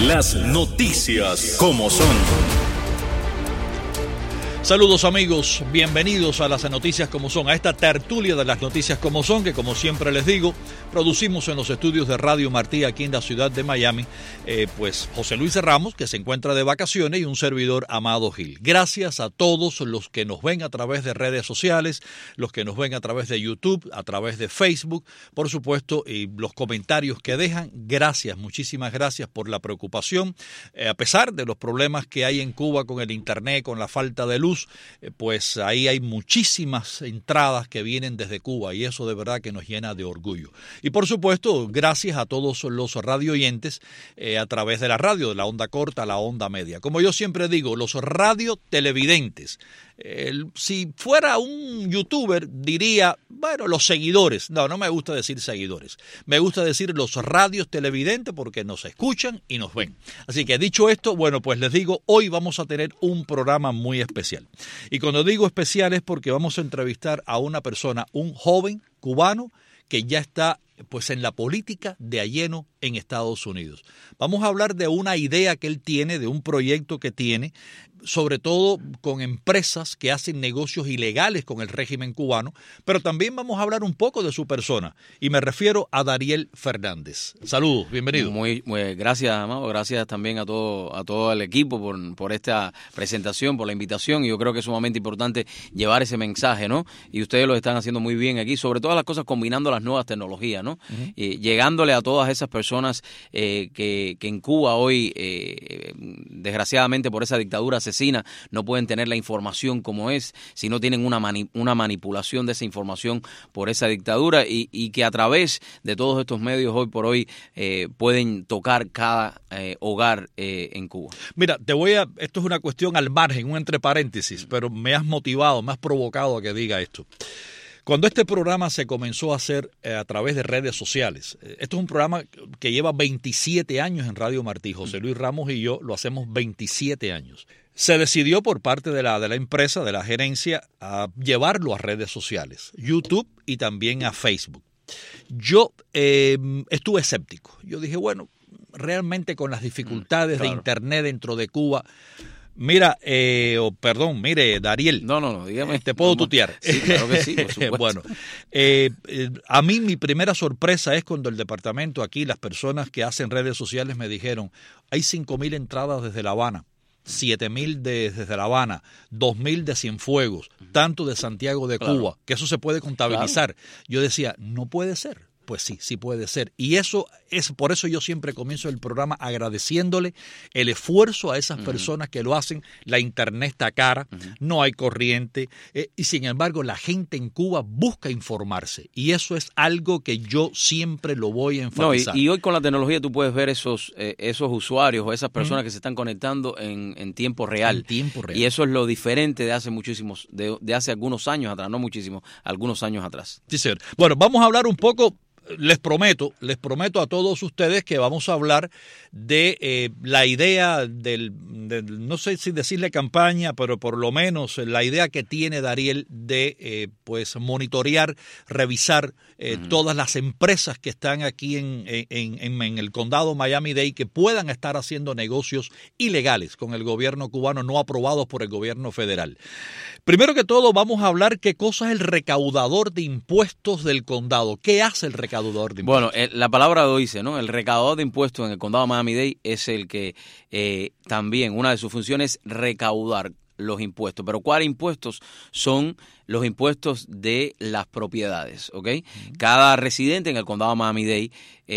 Las noticias como son. Saludos amigos, bienvenidos a las noticias como son, a esta tertulia de las noticias como son, que como siempre les digo, producimos en los estudios de Radio Martí aquí en la ciudad de Miami, pues José Luis Ramos, que se encuentra de vacaciones, y un servidor, Amado Gil. Gracias a todos los que nos ven a través de redes sociales, los que nos ven a través de YouTube, a través de Facebook, por supuesto, y los comentarios que dejan. Gracias, muchísimas gracias por la preocupación. A pesar de los problemas que hay en Cuba con el internet, con la falta de luz, pues ahí hay muchísimas entradas que vienen desde Cuba y eso de verdad que nos llena de orgullo. Y por supuesto, gracias a todos los radio oyentes a través de la radio, de la onda corta a la onda media. Como yo siempre digo, los radio televidentes. Si fuera un youtuber diría, bueno, los seguidores. No me gusta decir seguidores. Me gusta decir los radios televidentes porque nos escuchan y nos ven. Así que dicho esto, bueno, pues les digo, hoy vamos a tener un programa muy especial. Y cuando digo especial es porque vamos a entrevistar a una persona, un joven cubano que ya está pues en la política de a lleno en Estados Unidos. Vamos a hablar de una idea que él tiene, de un proyecto que tiene, sobre todo con empresas que hacen negocios ilegales con el régimen cubano, pero también vamos a hablar un poco de su persona, y me refiero a Dariel Fernández. Saludos, bienvenido. Muy gracias, Amado, gracias también a todo el equipo por esta presentación, por la invitación, y yo creo que es sumamente importante llevar ese mensaje, ¿no? Y ustedes lo están haciendo muy bien aquí, sobre todas las cosas combinando las nuevas tecnologías, ¿no? Uh-huh. Llegándole a todas esas personas que en Cuba hoy, desgraciadamente por esa dictadura asesina, no pueden tener la información como es, si no tienen una manipulación de esa información por esa dictadura, y que a través de todos estos medios hoy por hoy pueden tocar cada hogar en Cuba. Mira, esto es una cuestión al margen, un entre paréntesis, pero me has motivado, me has provocado a que diga esto. Cuando este programa se comenzó a hacer a través de redes sociales, esto es un programa que lleva 27 años en Radio Martí, José Luis Ramos y yo lo hacemos 27 años. Se decidió por parte de la empresa, de la gerencia, a llevarlo a redes sociales, YouTube y también a Facebook. Yo estuve escéptico. Yo dije, bueno, realmente con las dificultades de Internet dentro de Cuba... Mire, Dariel. No, dígame. ¿Te puedo tutear? Sí, claro que sí, por supuesto. Bueno, a mí mi primera sorpresa es cuando el departamento aquí, las personas que hacen redes sociales me dijeron, hay 5,000 entradas desde La Habana, 7,000 desde La Habana, 2,000 de Cienfuegos, tanto de Santiago de Cuba, que eso se puede contabilizar. Claro. Yo decía, no puede ser. Pues sí puede ser. Y eso es por eso yo siempre comienzo el programa agradeciéndole el esfuerzo a esas personas que lo hacen. La internet está cara, no hay corriente, y sin embargo la gente en Cuba busca informarse. Y eso es algo que yo siempre lo voy a enfatizar. Y hoy con la tecnología tú puedes ver esos usuarios o esas personas que se están conectando en tiempo real. En tiempo real. Y eso es lo diferente de hace de hace algunos años atrás, no muchísimos, algunos años atrás. Sí, señor. Bueno, vamos a hablar un poco. Les prometo a todos ustedes que vamos a hablar de la idea no sé si decirle campaña, pero por lo menos la idea que tiene Dariel de pues monitorear, revisar todas las empresas que están aquí en el condado Miami-Dade que puedan estar haciendo negocios ilegales con el gobierno cubano, no aprobados por el gobierno federal. Primero que todo, vamos a hablar qué cosa es el recaudador de impuestos del condado. ¿Qué hace el recaudador de impuestos? Bueno, la palabra lo dice, ¿no? El recaudador de impuestos en el condado de Miami-Dade es el que también una de sus funciones es recaudar los impuestos. Pero ¿cuáles impuestos? Son los impuestos de las propiedades, ¿ok? Cada residente en el condado de Miami-Dade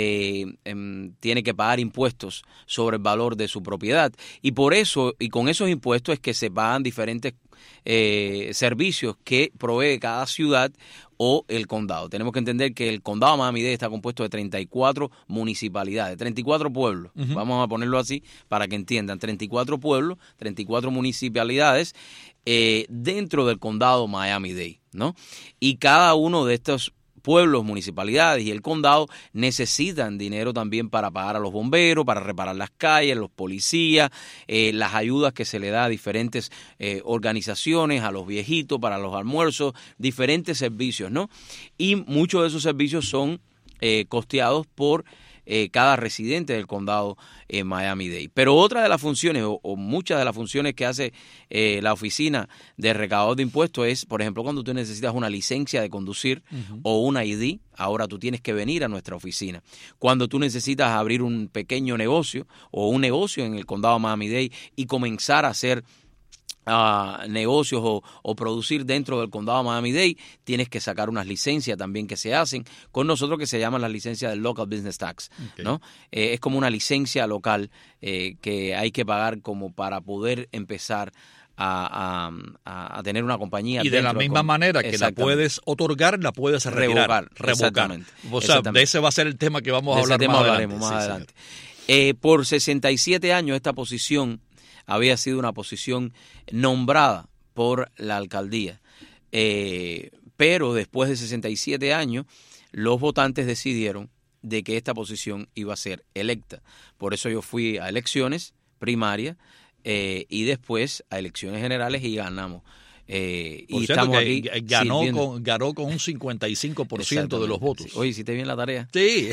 tiene que pagar impuestos sobre el valor de su propiedad. Y por eso, y con esos impuestos es que se pagan diferentes servicios que provee cada ciudad o el condado. Tenemos que entender que el condado de Miami-Dade está compuesto de 34 municipalidades, 34 pueblos, vamos a ponerlo así para que entiendan, 34 pueblos, 34 municipalidades dentro del condado Miami-Dade, ¿no? Y cada uno de estos pueblos, municipalidades y el condado necesitan dinero también para pagar a los bomberos, para reparar las calles, los policías, las ayudas que se le da a diferentes organizaciones, a los viejitos, para los almuerzos, diferentes servicios, ¿no? Y muchos de esos servicios son costeados por cada residente del condado Miami-Dade. Pero otra de las funciones, o muchas de las funciones que hace la oficina de recaudador de impuestos es, por ejemplo, cuando tú necesitas una licencia de conducir o una ID, ahora tú tienes que venir a nuestra oficina. Cuando tú necesitas abrir un pequeño negocio o un negocio en el condado Miami-Dade y comenzar a hacer negocios o producir dentro del condado Miami-Dade, tienes que sacar unas licencias también que se hacen con nosotros, que se llaman las licencias del Local Business Tax, ¿no? Es como una licencia local que hay que pagar como para poder empezar a tener una compañía. Y de la misma manera que la puedes otorgar, la puedes revocar. Exactamente. O sea, de ese va a ser el tema que vamos a hablar más adelante. Por 67 años esta posición había sido una posición nombrada por la alcaldía. Pero después de 67 años, los votantes decidieron de que esta posición iba a ser electa. Por eso yo fui a elecciones primarias y después a elecciones generales y ganamos. Y estamos aquí ganó con un 55% de los votos. Oye, ¿hiciste bien la tarea? Sí.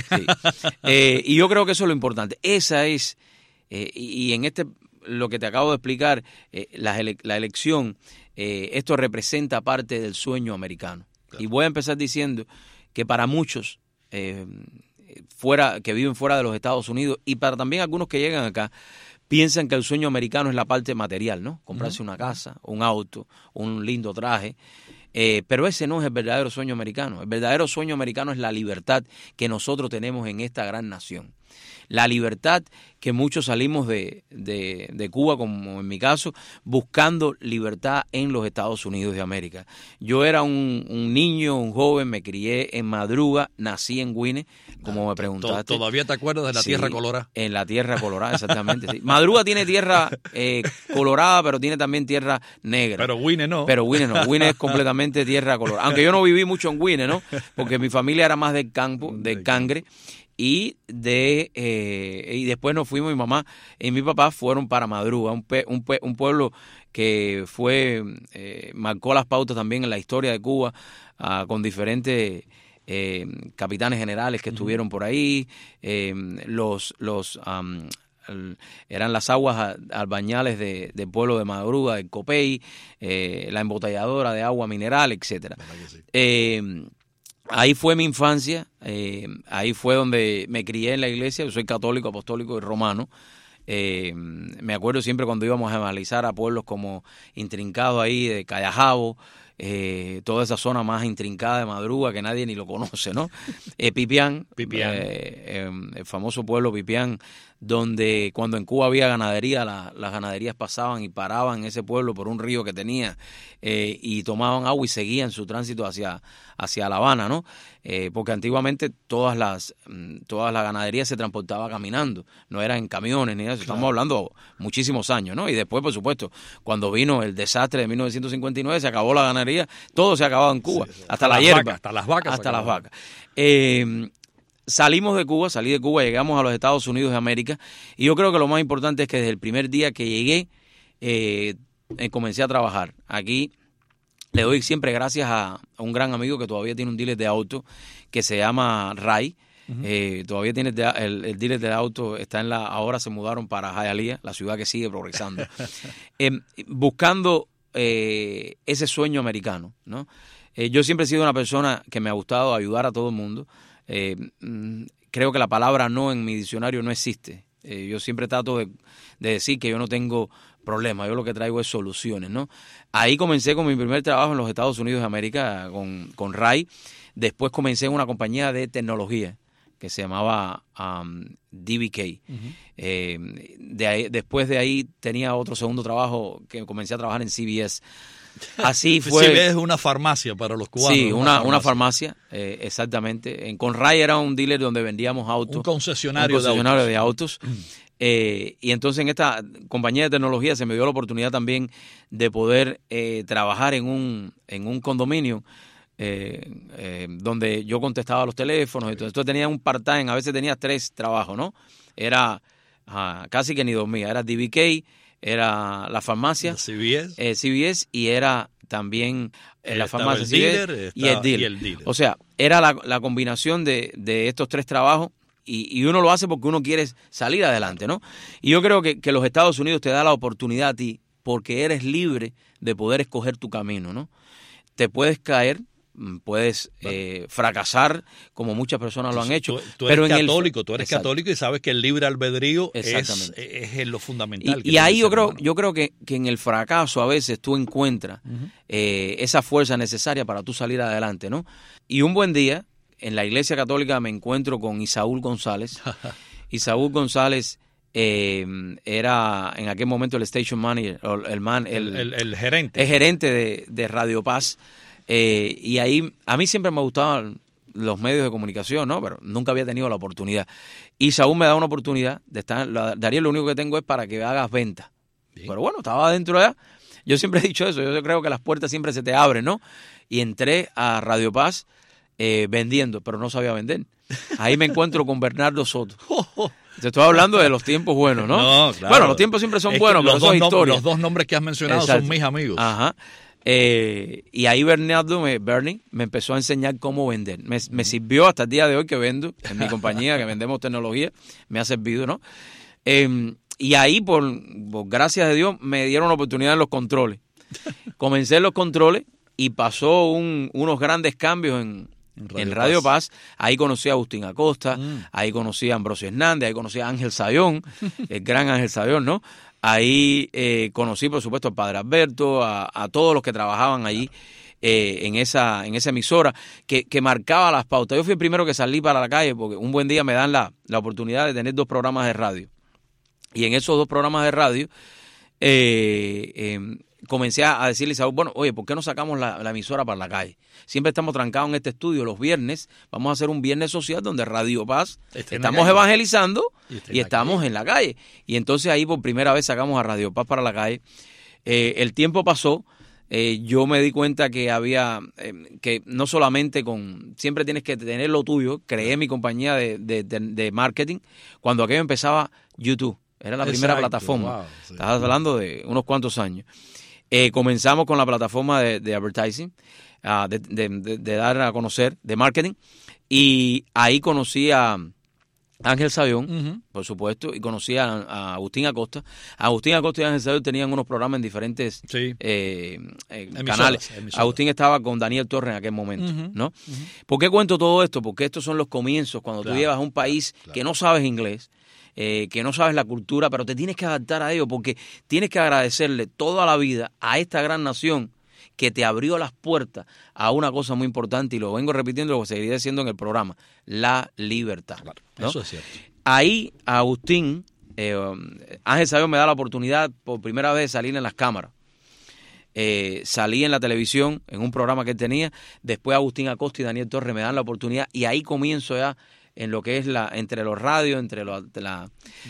Y yo creo que eso es lo importante. Esa es, y en lo que te acabo de explicar, la elección, esto representa parte del sueño americano. Claro. Y voy a empezar diciendo que para muchos que viven fuera de los Estados Unidos y para también algunos que llegan acá, piensan que el sueño americano es la parte material, ¿no? Comprarse una casa, un auto, un lindo traje. Pero ese no es el verdadero sueño americano. El verdadero sueño americano es la libertad que nosotros tenemos en esta gran nación. La libertad que muchos salimos de Cuba, como en mi caso, buscando libertad en los Estados Unidos de América. Yo era un niño, un joven, me crié en Madruga, nací en Gwynedd, como me preguntaste. ¿Todavía te acuerdas de la Tierra Colorada? En la Tierra Colorada, exactamente. Sí. Madruga tiene tierra colorada, pero tiene también tierra negra. Pero Gwynedd no. Gwynedd es completamente tierra colorada. Aunque yo no viví mucho en Gwynedd, ¿no? Porque mi familia era más del campo, del Cangre. Y después nos fuimos, mi mamá y mi papá fueron para Madruga, un pueblo que marcó las pautas también en la historia de Cuba, con diferentes capitanes generales que estuvieron por ahí, eran las aguas albañales del pueblo de Madruga, el Copey, la embotelladora de agua mineral, etcétera. Ahí fue mi infancia, ahí fue donde me crié en la iglesia. Yo soy católico, apostólico y romano. Me acuerdo siempre cuando íbamos a evangelizar a pueblos como Intrincado ahí, de Callajabo, toda esa zona más intrincada de Madruga que nadie ni lo conoce, ¿no? Pipián. El famoso pueblo Pipián, donde cuando en Cuba había ganadería, las ganaderías pasaban y paraban en ese pueblo por un río que tenía y tomaban agua y seguían su tránsito hacia La Habana, ¿no? Porque antiguamente todas las ganaderías se transportaban caminando, no eran en camiones ni eso. Estamos hablando muchísimos años, ¿no? Y después, por supuesto, cuando vino el desastre de 1959, se acabó la ganadería, todo se acababa en Cuba, hasta la hierba, hasta las vacas. Salimos de Cuba, salí de Cuba, llegamos a los Estados Unidos de América, y yo creo que lo más importante es que desde el primer día que llegué, comencé a trabajar. Aquí le doy siempre gracias a un gran amigo que todavía tiene un dealer de auto, que se llama Ray. Todavía tiene el dealer de auto, ahora se mudaron para Hialeah, la ciudad que sigue progresando. Buscando ese sueño americano, ¿no? Yo siempre he sido una persona que me ha gustado ayudar a todo el mundo. Creo que la palabra no en mi diccionario no existe. Yo siempre trato de decir que yo no tengo problemas, yo lo que traigo es soluciones, ¿no? Ahí comencé con mi primer trabajo en los Estados Unidos de América con Ray. Después comencé en una compañía de tecnología que se llamaba DBK. Después de ahí tenía otro segundo trabajo que comencé a trabajar en CBS. Así fue. CBS es una farmacia para los cubanos. Sí, una farmacia, exactamente. En Conray era un dealer donde vendíamos autos. Un concesionario de autos. Y entonces en esta compañía de tecnología se me dio la oportunidad también de poder trabajar en un condominio donde yo contestaba los teléfonos. Entonces tenía un part-time, a veces tenía 3 trabajos, ¿no? Era casi que ni dormía. Era DBK, era la farmacia, CBS, y era también la farmacia CBS y el dealer. O sea, era la combinación de estos 3 trabajos y uno lo hace porque uno quiere salir adelante, ¿no? Y yo creo que los Estados Unidos te da la oportunidad a ti porque eres libre de poder escoger tu camino, ¿no? Te puedes caer, puedes fracasar como muchas personas lo han hecho. Tú eres pero católico, tú eres católico y sabes que el libre albedrío es lo fundamental. Y ahí yo creo que en el fracaso a veces tú encuentras esa fuerza necesaria para tú salir adelante, ¿no? Y un buen día en la Iglesia Católica me encuentro con Isaúl González. Isaúl González era en aquel momento el station manager, el gerente. El gerente de Radio Paz. Y ahí a mí siempre me gustaban los medios de comunicación, ¿no? Pero nunca había tenido la oportunidad. Y Saúl me da una oportunidad de estar. Darío, lo único que tengo es para que hagas ventas. Pero bueno, estaba adentro allá. Yo siempre he dicho eso. Yo creo que las puertas siempre se te abren, ¿no? Y entré a Radio Paz vendiendo, pero no sabía vender. Ahí me encuentro con Bernardo Soto. Te estoy hablando de los tiempos buenos, ¿no? No, claro. Bueno, los tiempos siempre son buenos, pero eso es historia. Los dos nombres que has mencionado son mis amigos. Ajá. Y ahí Bernie me empezó a enseñar cómo vender. Me sirvió hasta el día de hoy que vendo en mi compañía, que vendemos tecnología, me ha servido, ¿no? Y ahí, por gracias de Dios, me dieron la oportunidad en los controles. Comencé en los controles y pasó unos grandes cambios en Radio Paz. Ahí conocí a Agustín Acosta, ahí conocí a Ambrosio Hernández, ahí conocí a Ángel Sayón, el gran Ángel Sayón, ¿no? Ahí conocí, por supuesto, al Padre Alberto, a todos los que trabajaban allí en esa emisora que marcaba las pautas. Yo fui el primero que salí para la calle porque un buen día me dan la oportunidad de tener 2 programas de radio. Y en esos 2 programas de radio comencé a decirle a Saúl, bueno, oye, ¿por qué no sacamos la emisora para la calle? Siempre estamos trancados en este estudio los viernes. Vamos a hacer un viernes social donde Radio Paz estamos evangelizando y estamos en la calle. Y entonces ahí por primera vez sacamos a Radio Paz para la calle. El tiempo pasó. Yo me di cuenta que había, que no solamente siempre tienes que tener lo tuyo. Creé mi compañía de marketing cuando aquello empezaba YouTube. Era la primera plataforma. Wow, sí. Estabas hablando de unos cuantos años. Comenzamos con la plataforma de advertising, de dar a conocer, de marketing. Y ahí conocí a Ángel Sayón, por supuesto, y conocí a Agustín Acosta. Agustín Acosta y Ángel Sayón tenían unos programas en diferentes canales. Agustín estaba con Daniel Torres en aquel momento, ¿no? ¿Por qué cuento todo esto? Porque estos son los comienzos, cuando tú llevas a un país que no sabes inglés, que no sabes la cultura, pero te tienes que adaptar a ello, porque tienes que agradecerle toda la vida a esta gran nación que te abrió las puertas a una cosa muy importante, y lo vengo repitiendo, lo seguiré diciendo en el programa, la libertad. Claro, ¿no? Eso es cierto. Ahí Agustín, Ángel Sayón me da la oportunidad por primera vez de salir en las cámaras. Salí en la televisión en un programa que él tenía, después Agustín Acosta y Daniel Torres me dan la oportunidad, y ahí comienzo ya en lo que es entre los radios, entre la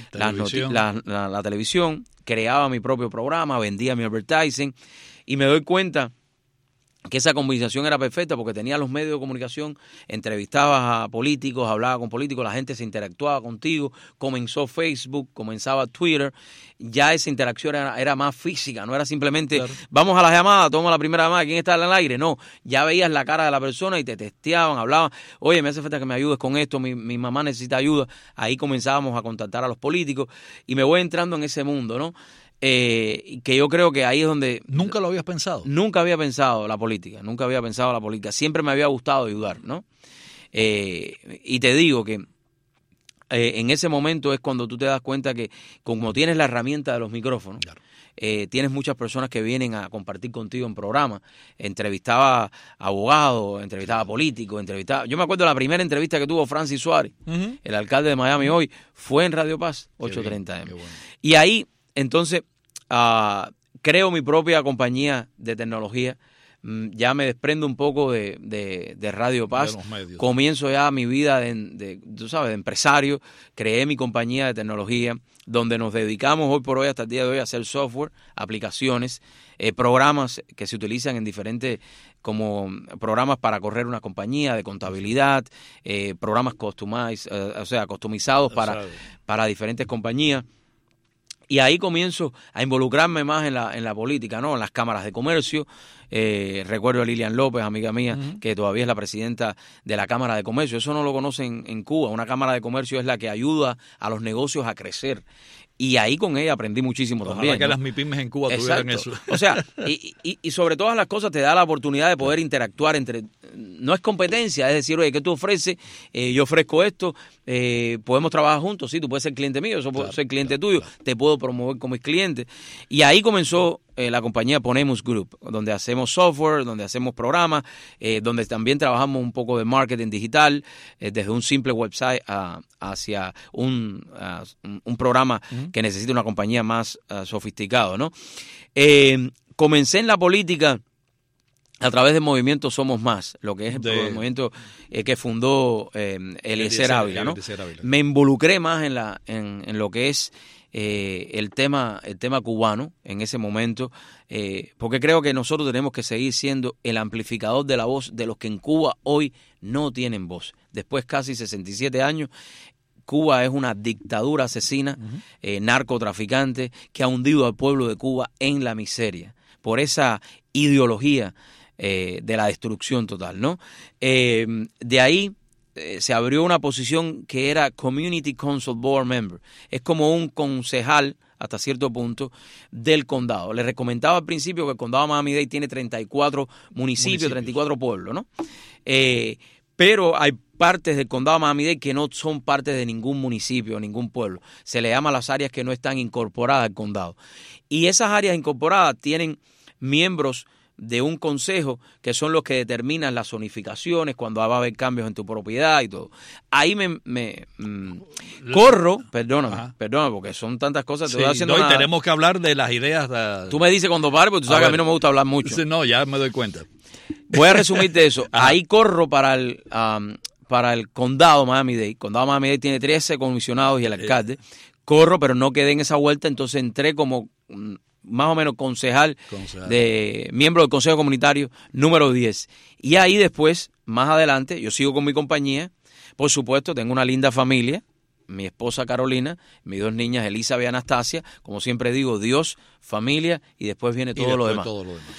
televisión, creaba mi propio programa, vendía mi advertising, y me doy cuenta que esa combinación era perfecta porque tenía los medios de comunicación, entrevistabas a políticos, hablaba con políticos, la gente se interactuaba contigo, comenzó Facebook, comenzaba Twitter, ya esa interacción era más física, no era simplemente vamos a la llamada, toma la primera llamada, ¿quién está en el aire? No, ya veías la cara de la persona y te testeaban, hablaban, oye, me hace falta que me ayudes con esto, mi mamá necesita ayuda. Ahí comenzábamos a contactar a los políticos y me voy entrando en ese mundo, ¿no? Que yo creo que ahí es donde... ¿Nunca lo habías pensado? Nunca había pensado la política, siempre me había gustado ayudar, ¿no? Y te digo que en ese momento es cuando tú te das cuenta que como tienes la herramienta de los micrófonos, tienes muchas personas que vienen a compartir contigo en programas. Entrevistaba a abogados, entrevistaba a políticos, yo me acuerdo de la primera entrevista que tuvo Francis Suárez, el alcalde de Miami hoy, fue en Radio Paz, 830M. Bueno. Y ahí, entonces, creo mi propia compañía de tecnología. Ya me desprendo un poco de Radio Paz, comienzo ya mi vida tú sabes, de empresario, creé mi compañía de tecnología, donde nos dedicamos hoy por hoy, hasta el día de hoy, a hacer software, aplicaciones, programas que se utilizan en diferentes, como programas para correr una compañía de contabilidad, programas customizados para diferentes compañías. Y ahí comienzo a involucrarme más en la política, ¿no? En las cámaras de comercio. Recuerdo a Lilian López, amiga mía, que todavía es la presidenta de la Cámara de Comercio. Eso no lo conocen en Cuba. Una Cámara de Comercio es la que ayuda a los negocios a crecer. Y ahí con ella aprendí muchísimo también. Ojalá que las MIPYMES en Cuba tuvieran eso. O sea, y sobre todas las cosas te da la oportunidad de poder interactuar entre... No es competencia, es decir, oye, ¿qué tú ofreces? Yo ofrezco esto, podemos trabajar juntos, sí, tú puedes ser cliente mío, yo puedo ser cliente tuyo, te puedo promover como mis clientes. Y ahí comenzó la compañía Ponemos Group, donde hacemos software, donde hacemos programas, donde también trabajamos un poco de marketing digital, desde un simple website hacia un programa que necesita una compañía más sofisticada, ¿no? Comencé en la política a través del movimiento Somos Más, lo que es el movimiento que fundó Eliezer Ávila, ¿no? Me involucré más en lo que es el tema cubano en ese momento, porque creo que nosotros tenemos que seguir siendo el amplificador de la voz de los que en Cuba hoy no tienen voz. Después casi 67 años, Cuba es una dictadura asesina, narcotraficante, que ha hundido al pueblo de Cuba en la miseria por esa ideología de la destrucción total, ¿no? De ahí se abrió una posición que era Community Council Board Member. Es como un concejal, hasta cierto punto, del condado. Les recomendaba al principio que el condado de Miami-Dade tiene 34 municipios, 34 pueblos, ¿no? Pero hay partes del condado de Miami-Dade que no son partes de ningún municipio, ningún pueblo. Se le llama las áreas que no están incorporadas al condado. Y esas áreas incorporadas tienen miembros de un consejo que son los que determinan las zonificaciones, cuando va a haber cambios en tu propiedad y todo. Ahí corro, perdóname, porque son tantas cosas. Sí, tenemos que hablar de las ideas. Tú me dices cuando pare, porque tú sabes que a mí no me gusta hablar mucho. Sí, no, ya me doy cuenta. Voy a resumirte eso. Ahí corro para el condado Miami-Dade. El condado Miami-Dade tiene 13 comisionados y el alcalde. Corro, pero no quedé en esa vuelta, entonces entré como más o menos concejal. De miembro del Consejo Comunitario número 10. Y ahí después, más adelante, yo sigo con mi compañía. Por supuesto, tengo una linda familia. Mi esposa Carolina, mis 2 niñas Elizabeth y Anastasia. Como siempre digo, Dios, familia y después viene todo lo demás.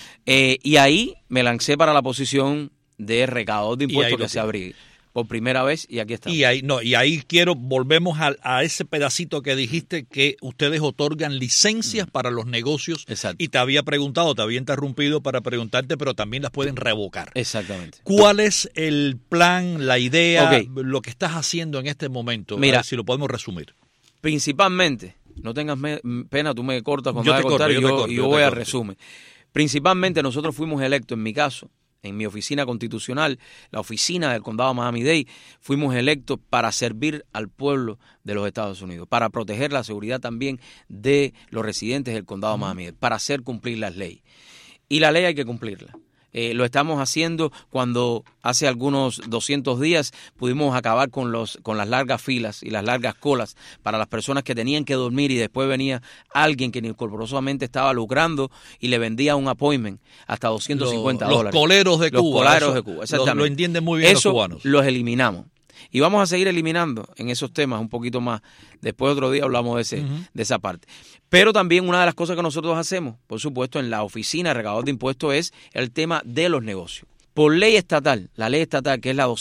Y ahí me lancé para la posición de recaudador de impuestos que se abrí por primera vez y aquí estamos. Y ahí volvemos a ese pedacito que dijiste, que ustedes otorgan licencias para los negocios. Exacto. Y te había interrumpido para preguntarte, pero también las pueden revocar. Exactamente. ¿Cuál es el plan, la idea, lo que estás haciendo en este momento? Mira, a ver si lo podemos resumir. Principalmente, no tengas pena, tú me cortas cuando vas a contar y yo voy a resumen. Principalmente nosotros fuimos electos, en mi caso, en mi oficina constitucional, la oficina del condado de Miami-Dade, fuimos electos para servir al pueblo de los Estados Unidos, para proteger la seguridad también de los residentes del condado de Miami-Dade, para hacer cumplir las leyes. Y la ley hay que cumplirla. Lo estamos haciendo cuando hace algunos 200 días pudimos acabar con las largas filas y las largas colas para las personas que tenían que dormir y después venía alguien que inescrupulosamente estaba lucrando y le vendía un appointment hasta $250. Los coleros de Cuba. Los coleros de Cuba, exactamente. Lo entienden muy bien los cubanos. Eso los eliminamos. Y vamos a seguir eliminando en esos temas un poquito más. Después otro día hablamos de esa parte. Pero también una de las cosas que nosotros hacemos, por supuesto, en la oficina de recaudador de impuestos es el tema de los negocios. Por ley estatal, la ley estatal que es la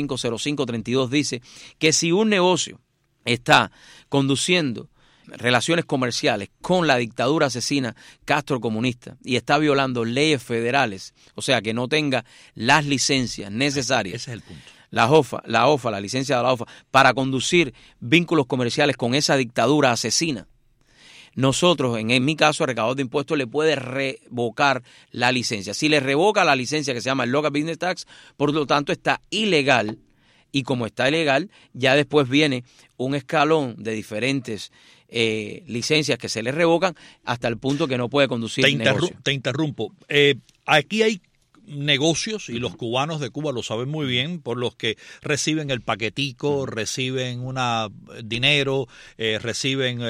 205-0532 dice que si un negocio está conduciendo relaciones comerciales con la dictadura asesina castrocomunista y está violando leyes federales, o sea, que no tenga las licencias necesarias. Ese es el punto. La licencia de la OFA, para conducir vínculos comerciales con esa dictadura asesina. Nosotros, en mi caso, el recaudador de impuestos le puede revocar la licencia. Si le revoca la licencia que se llama el Local Business Tax, por lo tanto está ilegal. Y como está ilegal, ya después viene un escalón de diferentes licencias que se le revocan hasta el punto que no puede conducir negocio. Te interrumpo. Aquí hay negocios, y los cubanos de Cuba lo saben muy bien, por los que reciben el paquetico, reciben dinero, reciben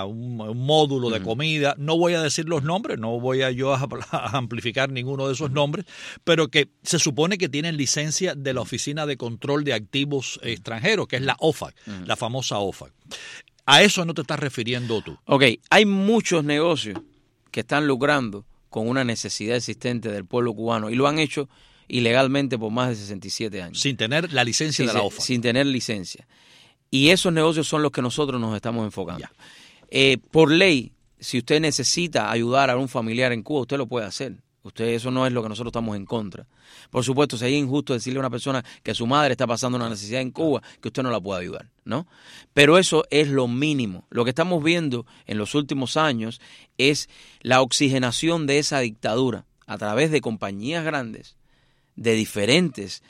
un módulo de comida. No voy a decir los nombres, no voy a amplificar ninguno de esos nombres, pero que se supone que tienen licencia de la Oficina de Control de Activos Extranjeros, que es la OFAC, la famosa OFAC. ¿A eso no te estás refiriendo tú? Ok, hay muchos negocios que están lucrando con una necesidad existente del pueblo cubano y lo han hecho ilegalmente por más de 67 años. Sin tener la licencia de la OFAC. Sin tener licencia. Y esos negocios son los que nosotros nos estamos enfocando. Ya. Por ley, si usted necesita ayudar a un familiar en Cuba, usted lo puede hacer. Eso no es lo que nosotros estamos en contra. Por supuesto, sería injusto decirle a una persona que su madre está pasando una necesidad en Cuba que usted no la puede ayudar, ¿no? Pero eso es lo mínimo. Lo que estamos viendo en los últimos años es la oxigenación de esa dictadura a través de compañías grandes, de diferentes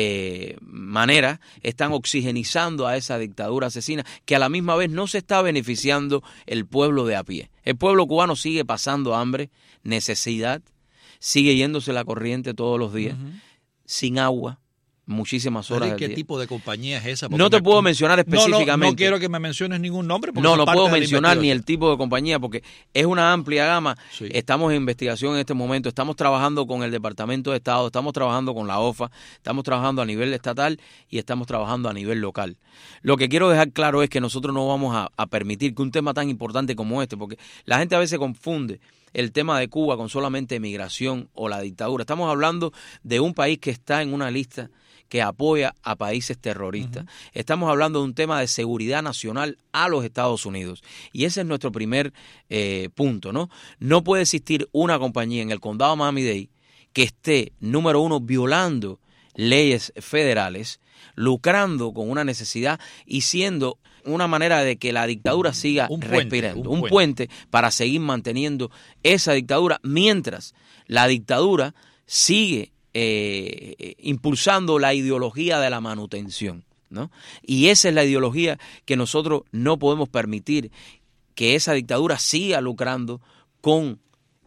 maneras, están oxigenizando a esa dictadura asesina que a la misma vez no se está beneficiando el pueblo de a pie. El pueblo cubano sigue pasando hambre, necesidad, sigue yéndose la corriente todos los días, sin agua, muchísimas horas del ¿Qué día. tipo de compañía es esa? No te puedo mencionar específicamente. No quiero que me menciones ningún nombre. No puedo mencionar ni el tipo de compañía porque es una amplia gama. Sí. Estamos en investigación en este momento, estamos trabajando con el Departamento de Estado, estamos trabajando con la OFA, estamos trabajando a nivel estatal y estamos trabajando a nivel local. Lo que quiero dejar claro es que nosotros no vamos a permitir que un tema tan importante como este, porque la gente a veces confunde el tema de Cuba con solamente migración o la dictadura. Estamos hablando de un país que está en una lista que apoya a países terroristas. Estamos hablando de un tema de seguridad nacional a los Estados Unidos. Y ese es nuestro primer punto, ¿no? No puede existir una compañía en el condado de Miami-Dade que esté, número uno, violando leyes federales, lucrando con una necesidad y siendo una manera de que la dictadura siga respirando. Un puente para seguir manteniendo esa dictadura mientras la dictadura sigue impulsando la ideología de la manutención, ¿no? Y esa es la ideología que nosotros no podemos permitir, que esa dictadura siga lucrando con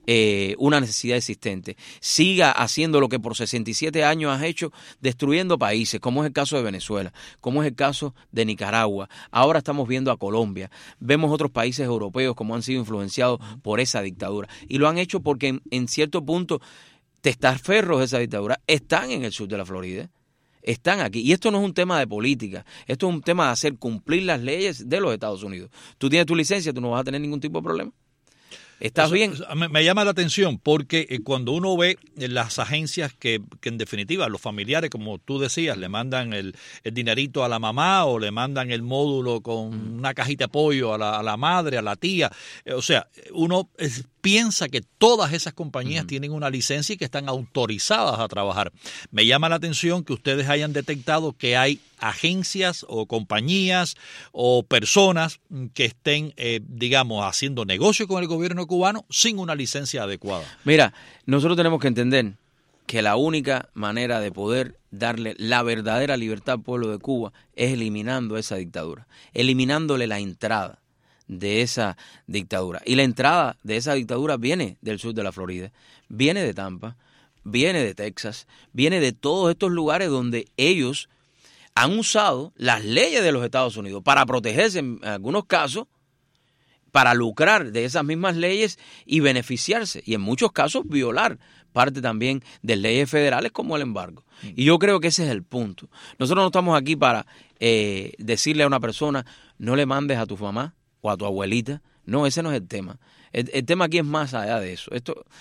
una necesidad existente, siga haciendo lo que por 67 años ha hecho, destruyendo países, como es el caso de Venezuela, como es el caso de Nicaragua. Ahora estamos viendo a Colombia, vemos otros países europeos como han sido influenciados por esa dictadura, y lo han hecho porque en cierto punto testaferros de esa dictadura están en el sur de la Florida, están aquí. Y esto no es un tema de política, esto es un tema de hacer cumplir las leyes de los Estados Unidos. Tú tienes tu licencia, tú no vas a tener ningún tipo de problema. ¿Estás bien? Me llama la atención porque cuando uno ve las agencias que en definitiva los familiares, como tú decías, le mandan el dinerito a la mamá o le mandan el módulo con una cajita de pollo a la madre, a la tía. O sea, uno piensa que todas esas compañías tienen una licencia y que están autorizadas a trabajar. Me llama la atención que ustedes hayan detectado que hay agencias o compañías o personas que estén, digamos, haciendo negocio con el gobierno cubano sin una licencia adecuada. Mira, nosotros tenemos que entender que la única manera de poder darle la verdadera libertad al pueblo de Cuba es eliminando esa dictadura, eliminándole la entrada de esa dictadura. Y la entrada de esa dictadura viene del sur de la Florida, viene de Tampa, viene de Texas, viene de todos estos lugares donde ellos han usado las leyes de los Estados Unidos para protegerse en algunos casos, para lucrar de esas mismas leyes y beneficiarse, y en muchos casos violar parte también de leyes federales como el embargo. Y yo creo que ese es el punto. Nosotros no estamos aquí para decirle a una persona, no le mandes a tu mamá o a tu abuelita. No, ese no es el tema. El tema aquí es más allá de eso.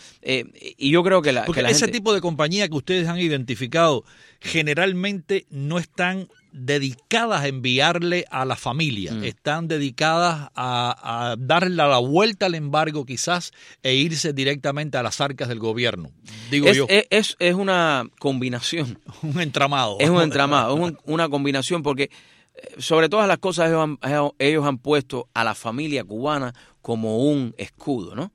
Y yo creo que porque ese tipo de compañía que ustedes han identificado generalmente no están dedicadas a enviarle a la familia, están dedicadas a darle la vuelta al embargo quizás e irse directamente a las arcas del gobierno, digo yo. Es una combinación. Un entramado. Es un entramado, es una combinación porque sobre todas las cosas ellos han puesto a la familia cubana como un escudo, ¿no?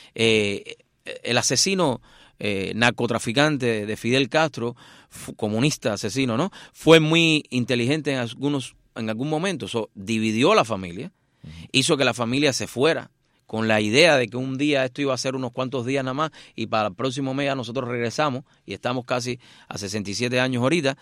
El asesino narcotraficante de Fidel Castro, comunista asesino, ¿no? Fue muy inteligente en algún momento. Dividió la familia, hizo que la familia se fuera con la idea de que un día esto iba a ser unos cuantos días nada más y para el próximo mes nosotros regresamos y estamos casi a 67 años ahorita.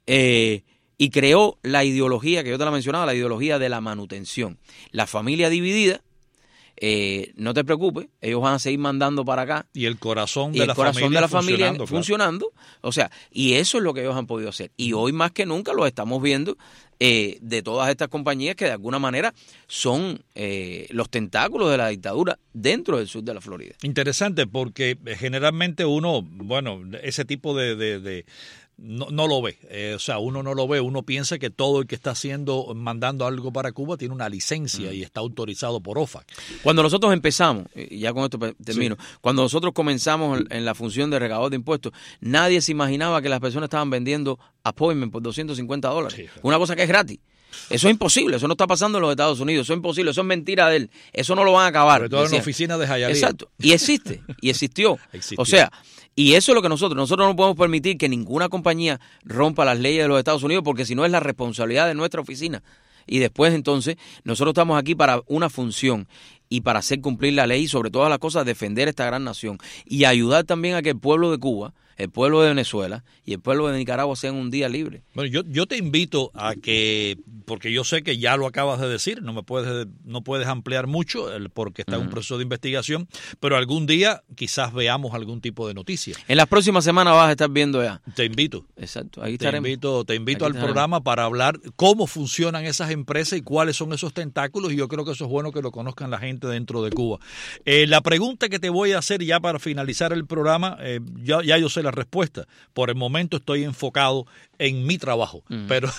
Y creó la ideología que yo te la mencionaba, la ideología de la manutención. La familia dividida no te preocupes, ellos van a seguir mandando para acá. Y el corazón de la familia funcionando. O sea, y eso es lo que ellos han podido hacer. Y hoy más que nunca lo estamos viendo de todas estas compañías que de alguna manera son los tentáculos de la dictadura dentro del sur de la Florida. Interesante, porque generalmente uno, bueno, ese tipo de no lo ve, o sea, uno no lo ve, uno piensa que todo el que está mandando algo para Cuba tiene una licencia y está autorizado por OFAC. Cuando nosotros empezamos, y ya con esto termino, cuando nosotros comenzamos en la función de recaudador de impuestos, nadie se imaginaba que las personas estaban vendiendo appointment por $250, una cosa que es gratis. Eso es imposible, eso no está pasando en los Estados Unidos, eso es imposible, eso es mentira de él, eso no lo van a acabar. Sobre todo en la oficina de Hialeah. Exacto, y existe, y existió. O sea, y eso es lo que nosotros no podemos permitir que ninguna compañía rompa las leyes de los Estados Unidos, porque si no es la responsabilidad de nuestra oficina. Y después entonces nosotros estamos aquí para una función y para hacer cumplir la ley y sobre todas las cosas defender esta gran nación y ayudar también a que el pueblo de Cuba, el pueblo de Venezuela y el pueblo de Nicaragua sean un día libre. Bueno, yo te invito a que, porque yo sé que ya lo acabas de decir, no puedes ampliar mucho porque está en un proceso de investigación, pero algún día quizás veamos algún tipo de noticia. En las próximas semanas vas a estar viendo ya. Te invito. Exacto, ahí estaremos. Te invito al programa para hablar cómo funcionan esas empresas y cuáles son esos tentáculos, y yo creo que eso es bueno que lo conozcan la gente dentro de Cuba. La pregunta que te voy a hacer ya para finalizar el programa, ya yo sé la respuesta. Por el momento estoy enfocado en mi trabajo, pero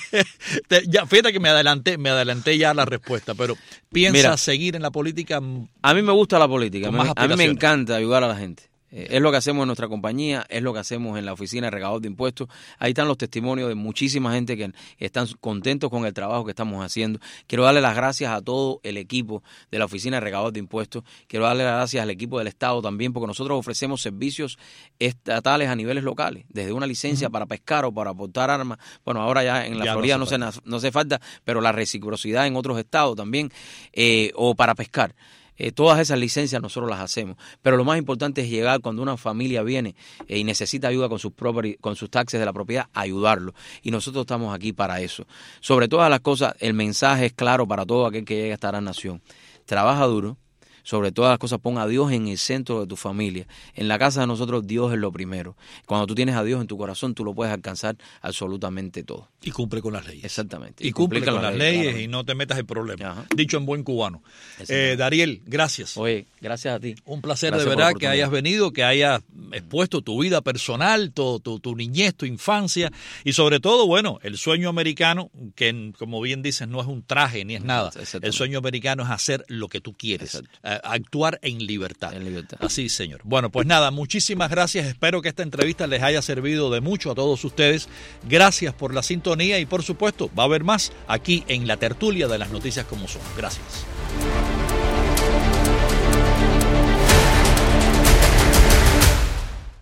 ya fíjate que me adelanté ya a la respuesta, pero ¿piensas seguir en la política? A mí me gusta la política, a mí me encanta ayudar a la gente. Es lo que hacemos en nuestra compañía, es lo que hacemos en la oficina de recaudador de impuestos. Ahí están los testimonios de muchísima gente que están contentos con el trabajo que estamos haciendo. Quiero darle las gracias a todo el equipo de la oficina de recaudador de impuestos. Quiero darle las gracias al equipo del Estado también, porque nosotros ofrecemos servicios estatales a niveles locales, desde una licencia para pescar o para portar armas. Bueno, ahora ya en la Florida no hace falta, pero la reciprocidad en otros estados también, o para pescar. Todas esas licencias nosotros las hacemos, pero lo más importante es llegar cuando una familia viene y necesita ayuda con sus taxes de la propiedad, ayudarlo, y nosotros estamos aquí para eso. Sobre todas las cosas, el mensaje es claro para todo aquel que llegue a esta gran nación: trabaja duro. Sobre todas las cosas, pon a Dios en el centro de tu familia. En la casa de nosotros, Dios es lo primero. Cuando tú tienes a Dios en tu corazón, tú lo puedes alcanzar absolutamente todo. Y cumple con las leyes. Exactamente. Y cumple con las leyes y no te metas en problemas. Ajá. Dicho en buen cubano. Dariel, gracias. Oye, gracias a ti. Un placer de verdad que hayas venido, que hayas expuesto tu vida personal, tu niñez, tu infancia y sobre todo, bueno, el sueño americano, que como bien dices, no es un traje ni es nada. El sueño americano es hacer lo que tú quieres. Actuar en libertad. Así, señor. Bueno, pues nada, muchísimas gracias. Espero que esta entrevista les haya servido de mucho a todos ustedes. Gracias por la sintonía y, por supuesto, va a haber más aquí en la tertulia de las noticias como son. Gracias.